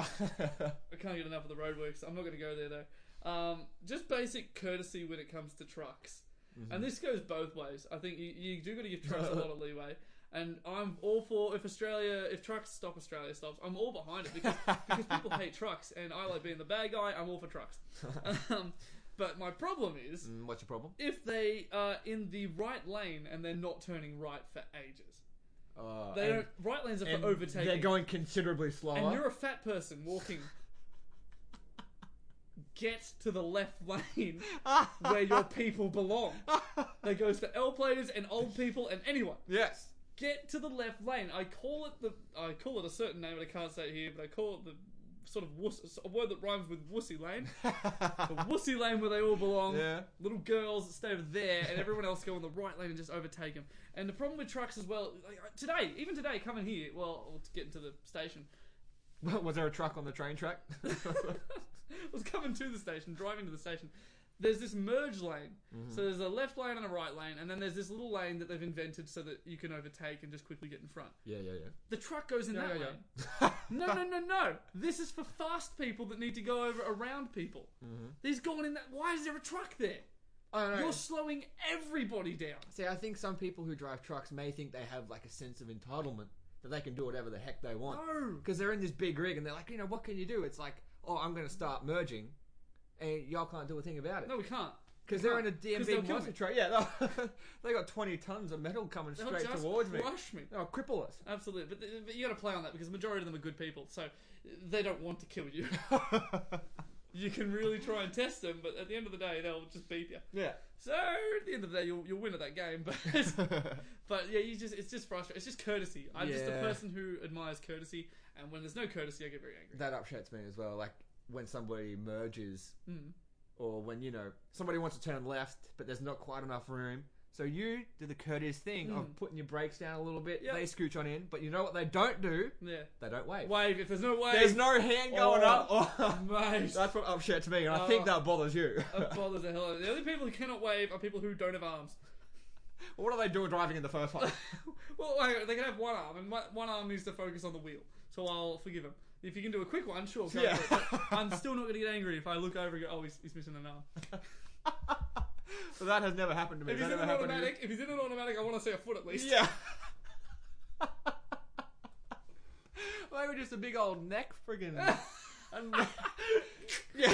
I can't get enough of the roadworks. I'm not going to go there though. Um, just basic courtesy when it comes to trucks, Mm-hmm. and this goes both ways. I think you, you do got to give trucks a lot of leeway. And I'm all for if Australia, if trucks stop, Australia stops. I'm all behind it because because people hate trucks, and I like being the bad guy. I'm all for trucks. Um, but my problem is Mm, what's your problem? if they are in the right lane and they're not turning right for ages. Uh, They and- don't. Right lanes are and for overtaking. They're going considerably slower. and you're a fat person walking. Get to the left lane where your people belong. That goes for L players and old people and anyone. Yes. Get to the left lane. I call it the. I call it a certain name, but I can't say it here. But I call it the sort of wuss, a word that rhymes with wussy lane. The wussy lane where they all belong. Yeah. Little girls stay over there, and everyone else go on the right lane and just overtake them. And the problem with trucks as well. Like today, even today, coming here. Well, to get into the station. Was there a truck on the train track? I was coming to the station, driving to the station. there's this merge lane. Mhm. So there's a left lane and a right lane, and then there's this little lane that they've invented so that you can overtake and just quickly get in front. Yeah, yeah, yeah. The truck goes in Yeah, that yeah, lane. No, no, no, no. This is for fast people that need to go over around people. Mhm. He's going in that. Why is there a truck there? I don't know. You're slowing everybody down. See, I think some people who drive trucks may think they have like a sense of entitlement that they can do whatever the heck they want. No. Because they're in this big rig and they're like, you know, what can you do? It's like, oh, I'm going to start merging, and y'all can't do a thing about it. No, we can't. Because they're in a damn 'Cause big they'll kill monster me. truck. Yeah, they'll- they got twenty tons of metal coming They'll straight just towards me. crush me. They'll cripple us. Absolutely, but, but you got to play on that because the majority of them are good people, so they don't want to kill you. You can really try and test them, but at the end of the day, they'll just beat you. Yeah. So at the end of the day, you'll you'll win at that game, but but yeah, you just it's just frustrating. It's just courtesy. I'm just a Yeah. person who admires courtesy, and when there's no courtesy, I get very angry. That upsets me as well. Like when somebody merges, Mm. or when, you know, somebody wants to turn left, but there's not quite enough room. So you do the courteous thing Mm. of putting your brakes down a little bit. Yep. They scooch on in, but you know what they don't do? Yeah, They don't wave. wave. If there's no wave, There's no hand going Oh, up. Oh, mate. that's what upsets me, and I Oh. think that bothers you. It bothers the hell out of me. The only people who cannot wave are people who don't have arms. What are they doing driving in the first place? Well, wait, they can have one arm, and one one arm needs to focus on the wheel. So I'll forgive him. If you can do a quick one, sure. Go Yeah. for it. But I'm still not going to get angry if I look over and go, oh, he's, he's missing an arm. Well, that has never happened to me. If Has he's that in ever an happened to you? automatic, if he's in an automatic, I want to see a foot at least. Yeah. Maybe just a big old neck friggin'. and, yeah.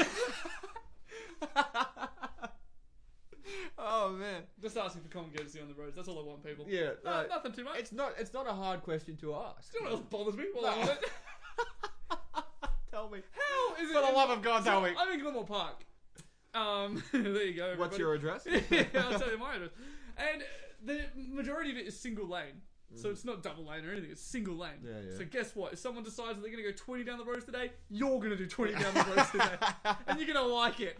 Oh man. Just asking for common courtesy on the roads. That's all I want, people. Yeah. No, uh, nothing too much. it's not. It's not a hard question to ask. Do you know what else bothers me? Well, No. I want it. Tell me. How is it? For the in- love of God, So, tell me. I'm in Glenmore Park. Um, there you go. What's everybody. your address? Yeah, I'll tell you my address. And the majority of it is single lane. So it's not double lane or anything, it's single lane. Yeah, yeah. So guess what? If someone decides that they're going to go twenty down the roads today, you're going to do twenty down the roads today. And you're going to like it.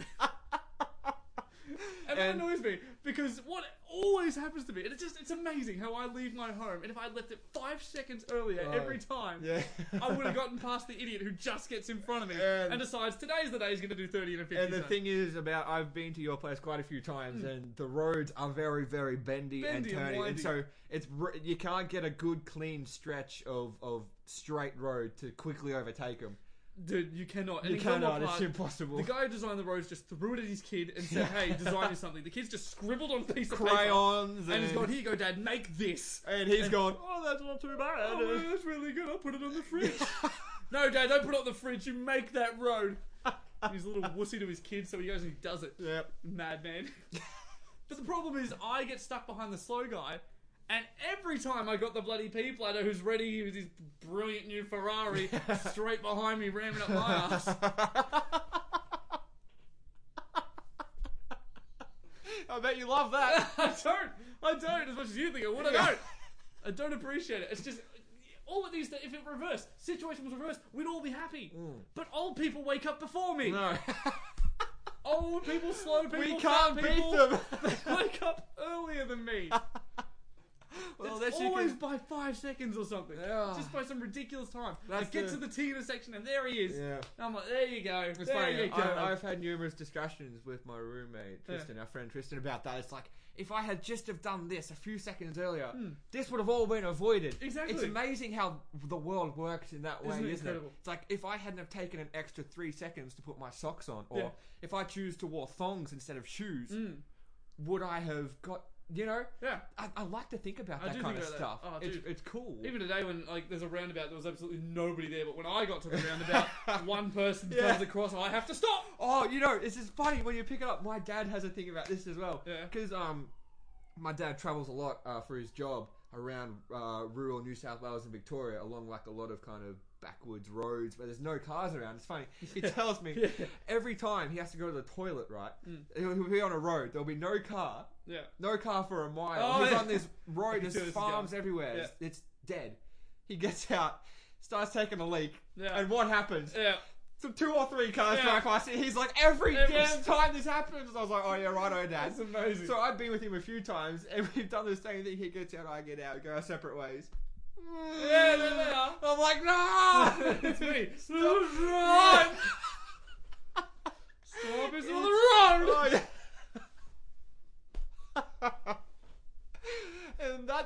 And that And- annoys me because what always happens to me, and it's just, it's amazing how I leave my home, and if I left it five seconds earlier Oh, every time, Yeah. I would have gotten past the idiot who just gets in front of me And- and, decides today's the day he's going to do thirty and a fifty. And the zone. thing is about, I've been to your place quite a few times, and the roads are very, very bendy, Bendy and and turny, and, windy. so it's r- you can't get a good clean stretch of, of straight road to quickly overtake them. Dude, you cannot. And You in Glenmore cannot. It's Park, impossible. The guy who designed the roads just threw it at his kid and said, hey, design me something. The kid's just scribbled on a piece of Crayons paper. And he's gone, here you go, Dad, make this. and he's and- gone. Oh, that's not too bad. Oh, well, that's really good. I'll put it on the fridge. No, Dad, don't put it on the fridge. You make that road. He's a little wussy to his kid, so he goes and he does it. Yep. Madman. But the problem is, I get stuck behind the slow guy, and every time I got the bloody P-plater who's ready with his brilliant new Ferrari straight behind me, ramming up my ass. I bet you love that. I don't. I don't. As much as you think I would, I don't. I don't appreciate it. It's just all it needs to. If it reversed, situation was reversed, we'd all be happy. Mm. But old people wake up before me. No. Old people, slow people, We fat can't beat people, them. They wake up earlier than me. Well, It's that's you always can- by five seconds or something. Yeah. Just by some ridiculous time. I That's get the- to the Tina section and there he is. Yeah. And I'm like, there you go. It's there funny. you go. I, I've had numerous discussions with my roommate Tristan, our friend Tristan, about that. It's like, if I had just have done this a few seconds earlier, this would have all been avoided. Hmm. Exactly. It's amazing how the world works in that way, Isn't isn't, it it? incredible? It's like if I hadn't have taken an extra three seconds to put my socks on, or Yeah. if I choose to wear thongs instead of shoes, Mm. would I have got? You know, Yeah. I, I like to think about I that do kind think of about stuff. that. Oh, it's, dude. it's cool. Even today, when like there's a roundabout, there was absolutely nobody there. But when I got to the roundabout, one person Yeah. comes across, and I have to stop. Oh, you know, this is funny when you pick it up. My dad has a thing about this as well. Yeah. Because um, my dad travels a lot uh, for his job around uh, rural New South Wales and Victoria, along like a lot of kind of backwoods roads where there's no cars around. It's funny. He tells me Yeah. every time he has to go to the toilet, right? Mm. He'll, he'll be on a road. There'll be no car. Yeah. No car for a mile. Oh, He's yeah. on this road. I can see There's this is farms going. everywhere. Yeah. It's, it's dead. He gets out, starts taking a leak, Yeah. and what happens? Yeah. So two or three cars Yeah. drive past. He's like, every Every- damn time this happens. I was like, oh yeah, righto, Dad. That's amazing. So I've been with him a few times, and we've done the same thing. He gets out, I get out, go our separate ways. Yeah, there they are. I'm like, no! It's me. Stop. Stop! Stop is on the road. Oh, yeah.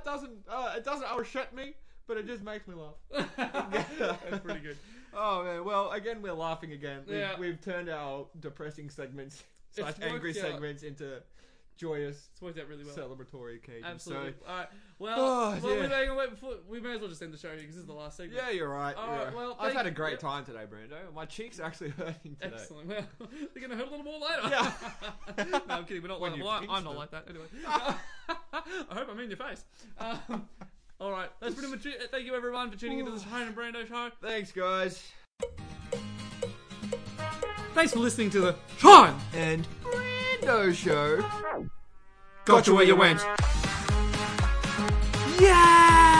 doesn't uh, it doesn't upset me, but it just makes me laugh. That's pretty good. Oh man, well again we're laughing again. We've, Yeah. we've turned our depressing segments slash It's angry worked out. segments into joyous It's worked out really well. celebratory occasions. Absolutely. So, All right. Well, Oh, well yeah. we, may, wait before, we may as well just end the show here because this is the last segment. yeah, you're right. All you're right, right. well, I've thank had a you. great Yep. time today, Brando. My cheeks are actually hurting today. Excellent. Well, they're going to hurt a little more later. Yeah. no, I'm kidding. We're not When like you well, pinch I'm not them. like that. Anyway. I hope I'm in your face. Um, all right. That's pretty much it. Thank you, everyone, for tuning into this Shane and Brando show. Thanks, guys. Thanks for listening to the Shine And Brando Show. Gotcha Where You Went. Yeah!